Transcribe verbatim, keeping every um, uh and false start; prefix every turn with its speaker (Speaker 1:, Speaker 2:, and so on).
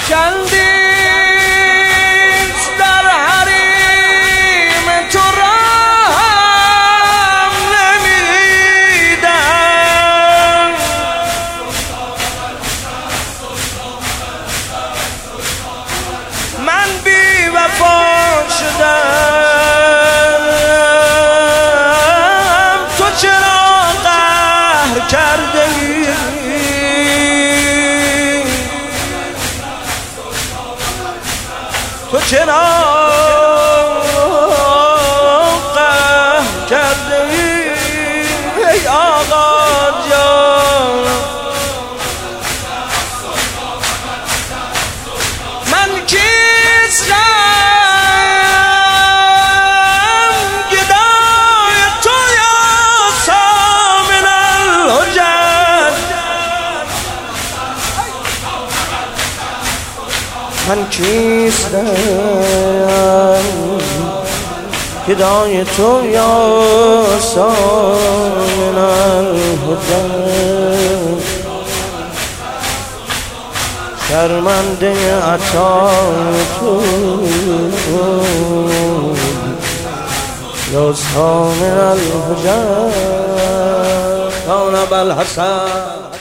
Speaker 1: چندیز در حریم تو رحم نمیدم. من بی وفا شدم، تو چرا قهر کرده ای؟ تو چرا قهر کرده ای ای آقا جان؟ من کیستم گدای تو یا سامن الحجج؟ من کیستم گدای تو یا سامن الحجج؟ شرمنده عطای تو یا سامن الحجج. کان ابوالحسن